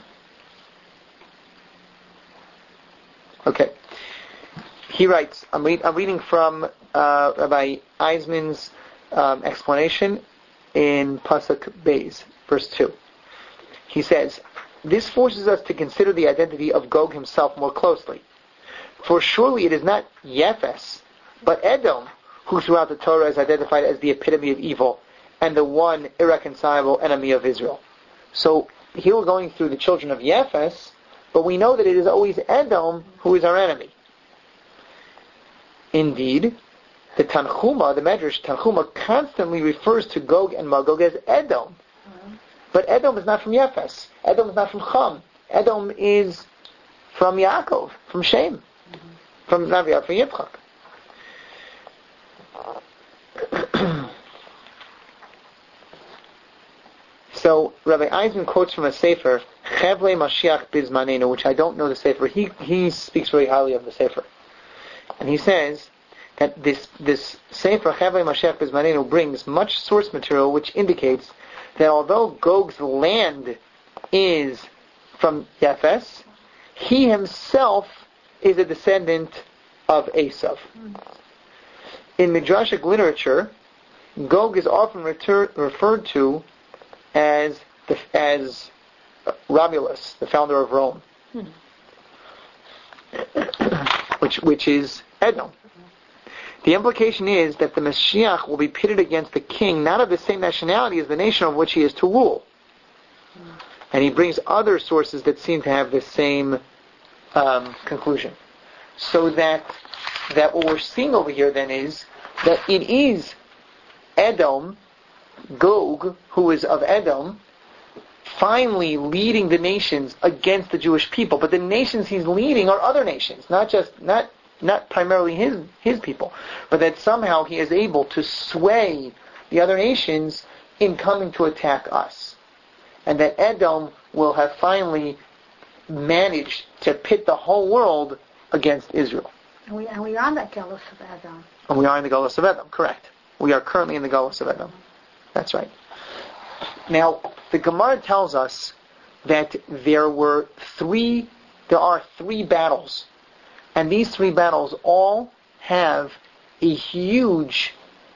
Okay. He writes, I'm reading from Rabbi Eisman's explanation in Pasuk Beis, verse 2. He says, this forces us to consider the identity of Gog himself more closely. For surely it is not Yefes, but Edom, who throughout the Torah is identified as the epitome of evil and the one irreconcilable enemy of Israel. So here we're going through the children of Yefes, but we know that it is always Edom who is our enemy. Indeed, the Tanchuma, the Medrash Tanchuma, constantly refers to Gog and Magog as Edom. But Edom is not from Yefes. Edom is not from Cham. Edom is from Yaakov, from Shem, from Yitzchak. So Rabbi Eisman quotes from a sefer, Chevle Mashiach Bizmanenu, which I don't know the sefer. He speaks very highly of the sefer, and he says that this sefer Chevle Mashiach Bizmanenu brings much source material which indicates that although Gog's land is from Yefes, he himself is a descendant of Esav. In Midrashic literature, Gog is often referred to as Romulus, the founder of Rome, which is Edom. The implication is that the Mashiach will be pitted against the king, not of the same nationality as the nation of which he is to rule. And he brings other sources that seem to have the same conclusion. So that what we're seeing over here then is that it is Edom, Gog, who is of Edom, finally leading the nations against the Jewish people. But the nations he's leading are other nations, not primarily his people, but that somehow he is able to sway the other nations in coming to attack us. And that Edom will have finally managed to pit the whole world against Israel. And we are in the Galus of Edom. And we are in the Galus of Edom, correct. We are currently in the Galus of Edom. That's right. Now, the Gemara tells us that there are three battles. And these three battles all have a huge,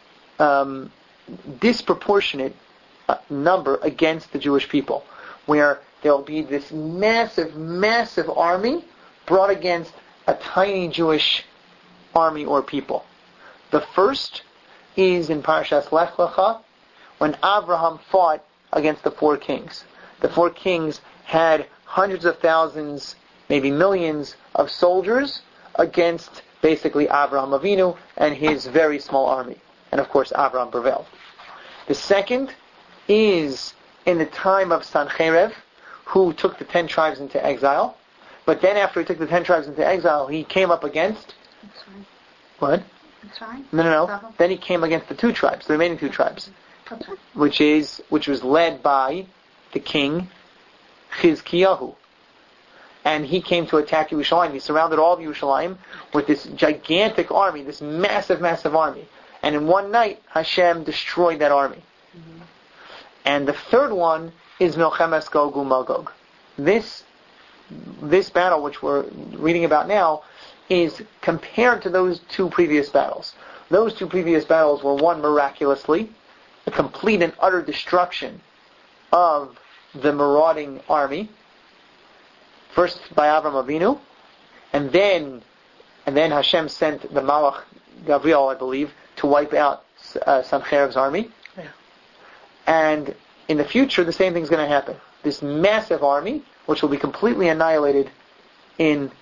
disproportionate number against the Jewish people, where there will be this massive, massive army brought against a tiny Jewish army or people. The first is in Parashas Lech Lecha, when Avraham fought against the four kings. The four kings had hundreds of thousands, maybe millions of soldiers against basically Avraham Avinu and his very small army. And of course Avraham prevailed. The second is in the time of Sancherev, who took the 10 tribes into exile. But then after he took the 10 tribes into exile, he came up against... What? No. Then he came against the 2 tribes, the remaining 2 tribes, which was led by the king Chizkiyahu. And he came to attack Yerushalayim. He surrounded all of Yerushalayim with this gigantic army, this massive, massive army. And in one night, Hashem destroyed that army. Mm-hmm. And the third one is Milchemes Gog uMagog. This battle, which we're reading about now, is compared to those 2 previous battles. Those 2 previous battles were won miraculously, a complete and utter destruction of the marauding army, first by Avraham Avinu, and then Hashem sent the Malach Gabriel, I believe, to wipe out Sancherev's army. Yeah. And in the future, the same thing's going to happen. This massive army, which will be completely annihilated in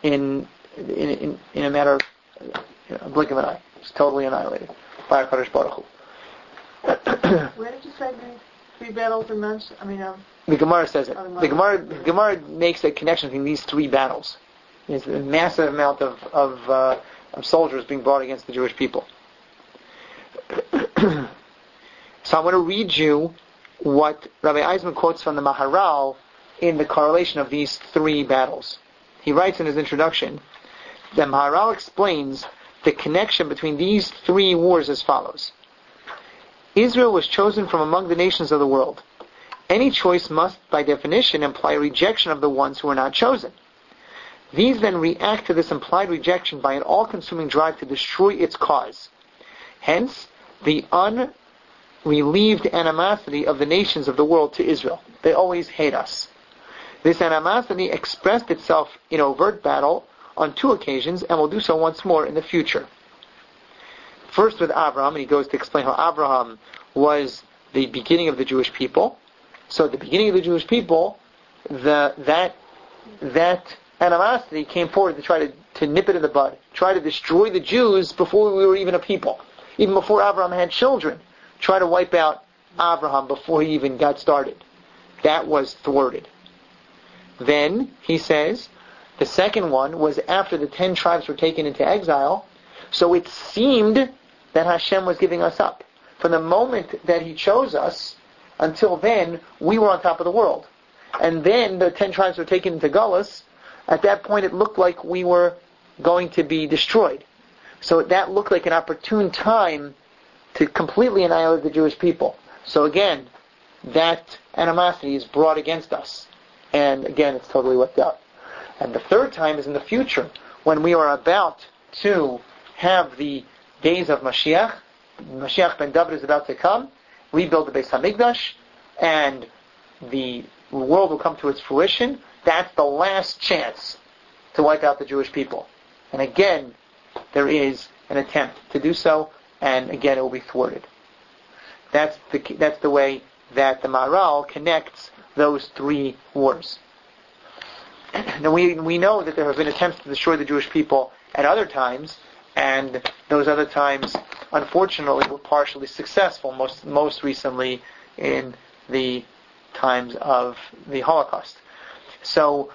a matter of a blink of an eye. It's totally annihilated by HaKadosh Baruch Hu. Where did you say the 3 battles in Mensh? The Gemara says it. The Gemara makes a connection between these 3 battles. There's a massive amount of soldiers being brought against the Jewish people. So I'm going to read you what Rabbi Eisman quotes from the Maharal in the correlation of these 3 battles. He writes in his introduction, the Maharal explains the connection between these 3 wars as follows. Israel was chosen from among the nations of the world. Any choice must, by definition, imply rejection of the ones who are not chosen. These then react to this implied rejection by an all-consuming drive to destroy its cause. Hence, the unrelieved animosity of the nations of the world to Israel. They always hate us. This animosity expressed itself in overt battle on 2 occasions and will do so once more in the future. First with Abraham, and he goes to explain how Abraham was the beginning of the Jewish people. So at the beginning of the Jewish people, that animosity came forward to try to to nip it in the bud, try to destroy the Jews before we were even a people. Even before Abraham had children, try to wipe out Abraham before he even got started. That was thwarted. Then, he says, the second one was after the 10 tribes were taken into exile, so it seemed that Hashem was giving us up. From the moment that He chose us, until then, we were on top of the world. And then the 10 tribes were taken into Galus. At that point, it looked like we were going to be destroyed. So that looked like an opportune time to completely annihilate the Jewish people. So again, that animosity is brought against us. And again, it's totally wiped out. And the third time is in the future, when we are about to have the days of Mashiach. Mashiach ben David is about to come, rebuild the Beis HaMikdash, and the world will come to its fruition. That's the last chance to wipe out the Jewish people. And again, there is an attempt to do so, and again, it will be thwarted. That's the way that the Maharal connects those three wars. Now we know that there have been attempts to destroy the Jewish people at other times, and those other times, unfortunately, were partially successful, most recently in the times of the Holocaust. So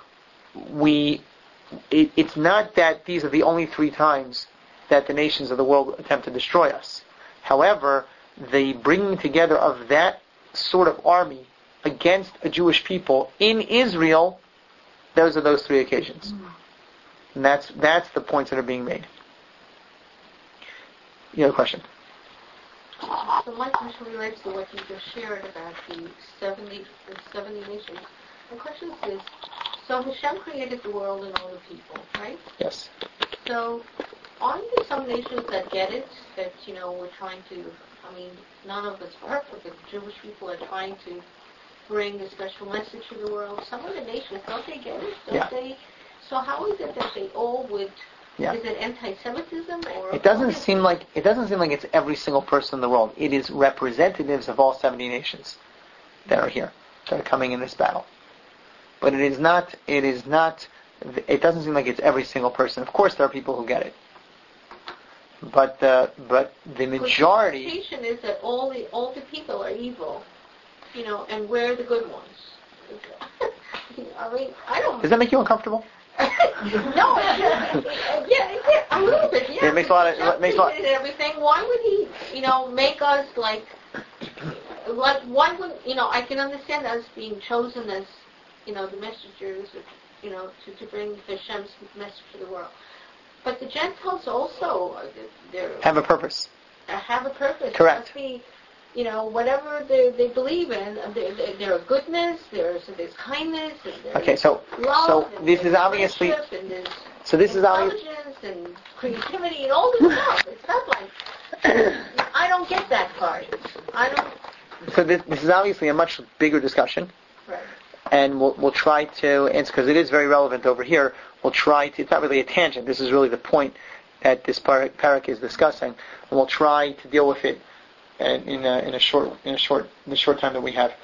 it's not that these are the only 3 times that the nations of the world attempt to destroy us. However, the bringing together of that sort of army against a Jewish people in Israel, those are those 3 occasions. And that's the points that are being made. You have a question? So my question relates to what you just shared about the 70 nations. My question is, so Hashem created the world and all the people, right? Yes. So aren't there some nations that get it, that, we're trying to, none of it's perfect, but the Jewish people are trying to bring a special message to the world? Some of the nations, don't they get it? Don't they? So how is it that they all would... Yeah. Is it anti-Semitism or? It doesn't seem like it's every single person in the world. It is representatives of all 70 nations that are here, that are coming in this battle. But it is not. It doesn't seem like it's every single person. Of course, there are people who get it, but the majority. The expectation is that all the people are evil, and we're the good ones. I don't. Does that make you uncomfortable? No, a little bit. Yeah, it makes a lot of. Everything. Why would He, make us like? Why would I can understand us being chosen as, the messengers, to bring Hashem's message to the world. But the Gentiles also, have a purpose. Have a purpose. Correct. It must be, whatever they believe in, there's goodness, there's kindness, and there's love, so this is obviously, and there's intelligence and creativity and all this stuff. It's not like I don't get that part. I don't. So this is obviously a much bigger discussion, right. And we'll try to answer, because it is very relevant over here. We'll try to. It's not really a tangent. This is really the point that this parak is discussing, and we'll try to deal with it in the short time that we have.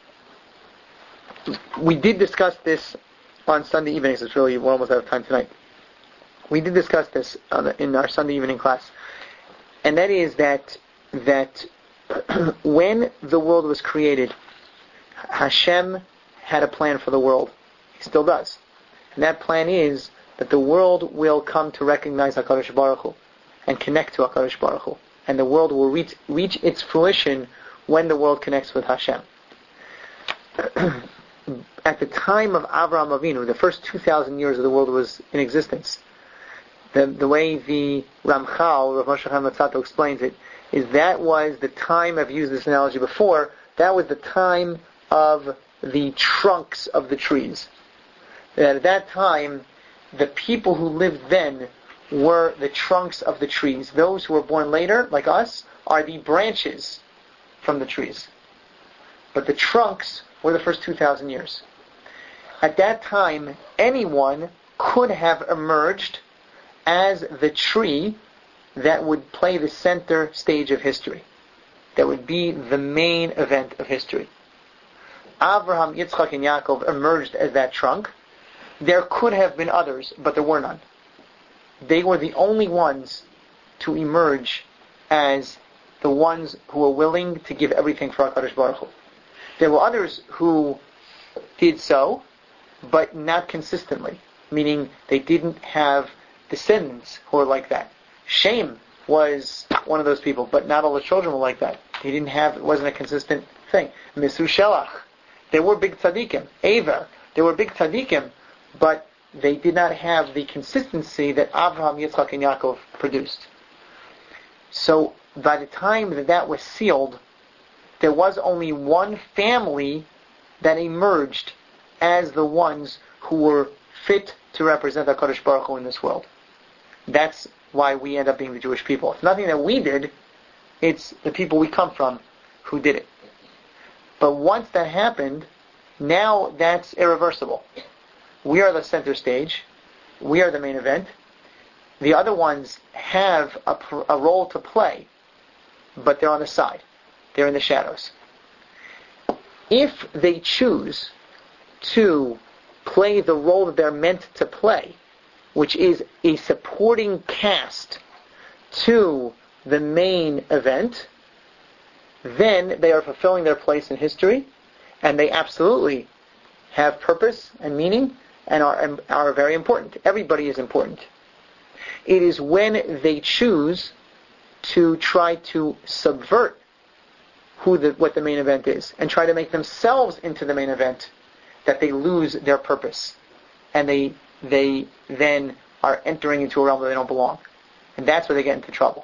We did discuss this on Sunday evenings. It's really, we're almost out of time tonight. We did discuss this in our Sunday evening class, and that is that when the world was created, Hashem had a plan for the world. He still does, and that plan is that the world will come to recognize HaKadosh Baruch Hu and connect to HaKadosh Baruch Hu. And the world will reach its fruition when the world connects with Hashem. At the time of Avraham Avinu, the first 2,000 years of the world was in existence. The way the Ramchal, Rav Moshe Chaim Luzzatto, explains it, is that was the time, I've used this analogy before, that was the time of the trunks of the trees. That at that time, the people who lived then were the trunks of the trees. Those who were born later, like us, are the branches from the trees. But the trunks were the first 2,000 years. At that time, anyone could have emerged as the tree that would play the center stage of history. That would be the main event of history. Abraham, Yitzchak, and Yaakov emerged as that trunk. There could have been others, but there were none. they were the only ones to emerge as the ones who were willing to give everything for HaKadosh Baruch Hu. There were others who did so, but not consistently, meaning they didn't have descendants who were like that. Shem was one of those people, but not all the children were like that. It wasn't a consistent thing. Misu Shelach, there were big tzaddikim. Aver, there were big tzaddikim, but they did not have the consistency that Avraham, Yitzchak, and Yaakov produced. So by the time that was sealed, there was only one family that emerged as the ones who were fit to represent HaKadosh Baruch Hu in this world. That's why we end up being the Jewish people. It's nothing that we did, it's the people we come from who did it. But once that happened, now that's irreversible. We are the center stage. We are the main event. The other ones have a role to play, but they're on the side. They're in the shadows. If they choose to play the role that they're meant to play, which is a supporting cast to the main event, then they are fulfilling their place in history, and they absolutely have purpose and meaning and are very important. Everybody is important. It is when they choose to try to subvert what the main event is and try to make themselves into the main event that they lose their purpose, and they then are entering into a realm where they don't belong, and that's where they get into trouble.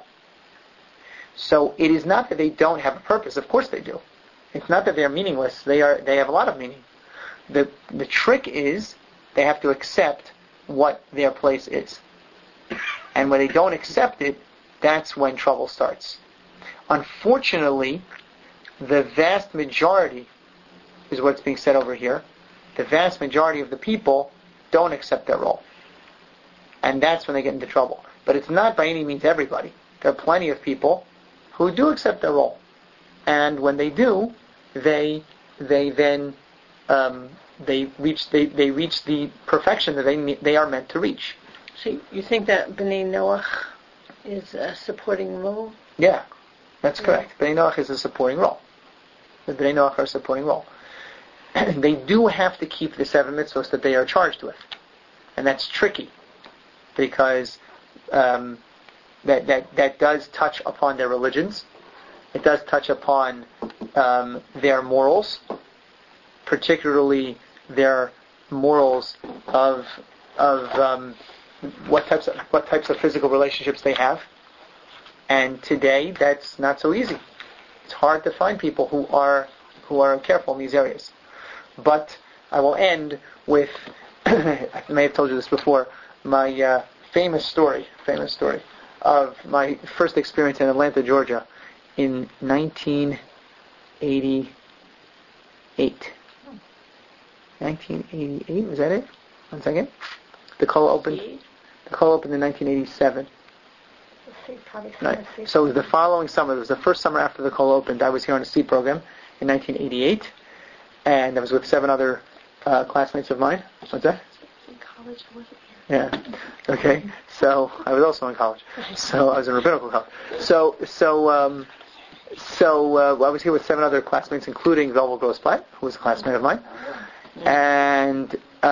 So it is not that they don't have a purpose. Of course they do. It's not that they're meaningless. They have a lot of meaning. The trick is they have to accept what their place is, and when they don't accept it, that's when trouble starts. Unfortunately, the vast majority is what's being said over here. The vast majority of the people don't accept their role. And that's when they get into trouble. But it's not by any means everybody. There are plenty of people who do accept their role. And when they do, they then reach the perfection that they are meant to reach. So you think that Bnei Noach is a supporting role? Yeah, that's correct. Bnei Noach is a supporting role. The Bnei Noach are a supporting role. They do have to keep the 7 mitzvos that they are charged with. And that's tricky, because that does touch upon their religions. It does touch upon their morals, particularly their morals of what types of physical relationships they have. And today, that's not so easy. It's hard to find people who are careful in these areas. But I will end with, I may have told you this before, my famous story of my first experience in Atlanta, Georgia, in 1988. 1988, was that it? 1 second. The call opened in 1987. Right. So it was the following summer. It was the first summer after the call opened. I was here on a seed program in 1988, and I was with 7 other classmates of mine. What's that? In college, I wasn't Yeah. here. Okay. So I was also in college. So I was in rabbinical college. So I was here with 7 other classmates, including Velvel Grossblatt, who was a classmate of mine, and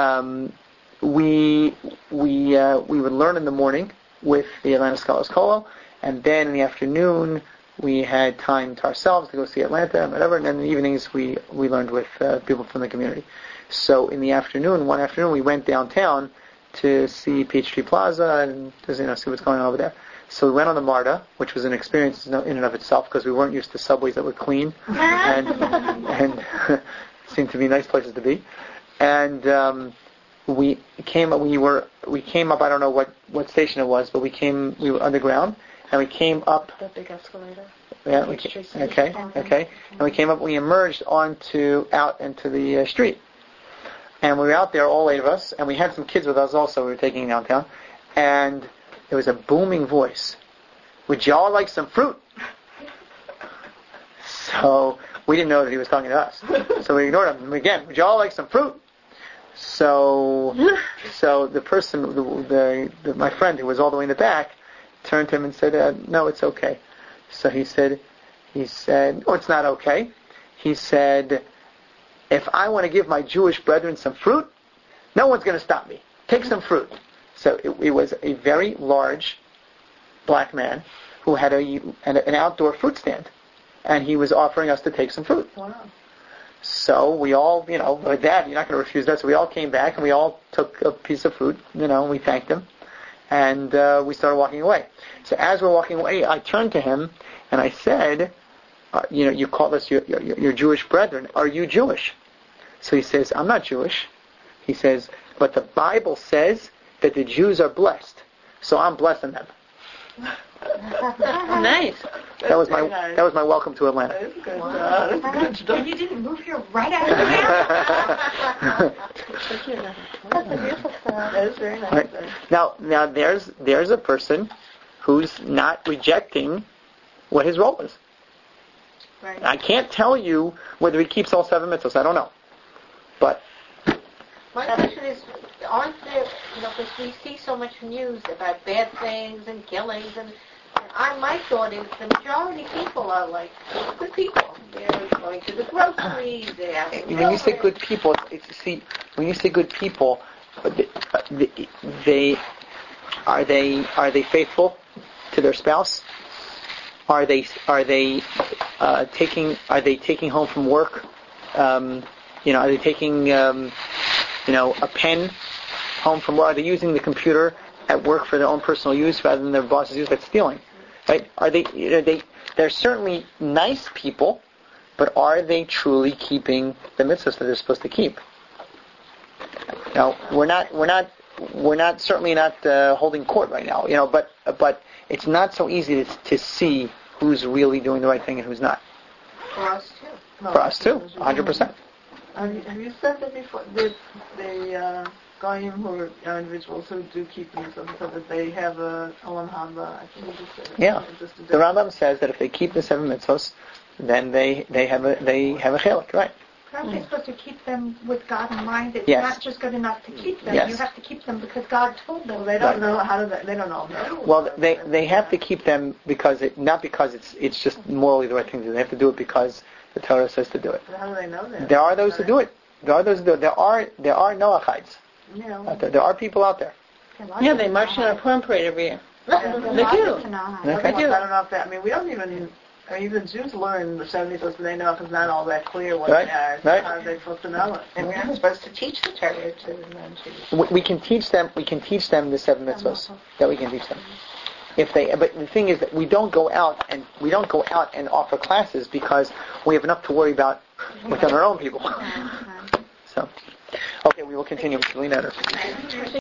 we would learn in the morning with the Atlanta Scholars Kolo, and then in the afternoon we had time to ourselves to go see Atlanta and whatever, and then in the evenings we learned with people from the community. So in the afternoon, one afternoon, we went downtown to see Peachtree Plaza and see what's going on over there. So we went on the MARTA, which was an experience in and of itself, because we weren't used to subways that were clean and seemed to be nice places to be. And we came up. I don't know what station it was, but we were underground, and we came up. The big escalator. Yeah. Okay. And we came up. We emerged out into the street, and we were out there, all 8 of us, and we had some kids with us also. We were taking downtown, and there was a booming voice. Would y'all like some fruit? So we didn't know that he was talking to us, so we ignored him. And again, would y'all like some fruit? So the person, my friend who was all the way in the back, turned to him and said, "No, it's okay." So he said, "No, it's not okay." He said, "If I want to give my Jewish brethren some fruit, no one's going to stop me. Take some fruit." So it was a very large black man who had an outdoor fruit stand, and he was offering us to take some fruit. Wow. So we all, Dad, you're not going to refuse that. So we all came back and we all took a piece of fruit, and we thanked him, and we started walking away. So as we're walking away, I turned to him and I said, "You call us your Jewish brethren. Are you Jewish?" So he says, "I'm not Jewish." He says, "But the Bible says that the Jews are blessed, so I'm blessing them." Nice. That was my welcome to Atlanta. That's good. And you didn't move here right after that? That's a beautiful story. That is very nice. Right. Now there's a person who's not rejecting what his role is. Right. I can't tell you whether he keeps all 7 mitzvahs. I don't know. But my question is, aren't there, because we see so much news about bad things and killings, and my thought is the majority of people are like good people. They're going to the groceries. They have. When you say good people, when you say good people, are they faithful to their spouse? Are they taking home from work? Are they taking a pen home from work? Are they using the computer at work for their own personal use rather than their boss's use? That's stealing, right? Are they? They're certainly nice people, but are they truly keeping the mitzvahs that they're supposed to keep? Now, we're certainly not holding court right now, but it's not so easy to see who's really doing the right thing and who's not. For us too. For us too, 100%. Have you said that before? The Goyim who are individuals who do keep themselves, so that they have a olam haba? I think you just said it. Yeah. The Rambam says that if they keep the 7 mitzvahs, then they have a chelik, right? Aren't they supposed to keep them with God in mind? It's Yes. not just good enough to keep them. Yes. You have to keep them because God told them. Well, they don't know how to. They don't know. Well, they have to keep them not because it's just morally the right thing to do. They have to do it because the Torah says to do it. How do they know that? There are those who do it. There are Noachites. Yeah. There are people out there. Yeah, they march on a Purim parade every year. They do. Okay. I don't know if that. We don't even. Even Jews learn the 70 mitzvahs, but they know it's not all that clear what they are. So how are they supposed to know it? And we're not supposed to teach the Torah to them. We can teach them. We can teach them the 7 mitzvahs. That we can teach them. But the thing is that we don't go out and offer classes because we have enough to worry about within our own people. So, okay, we will continue.